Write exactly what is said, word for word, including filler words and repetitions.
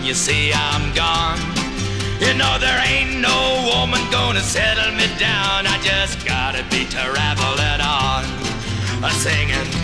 you see I'm gone. You know there ain't no woman gonna settle me down. I just gotta be traveling on, a singing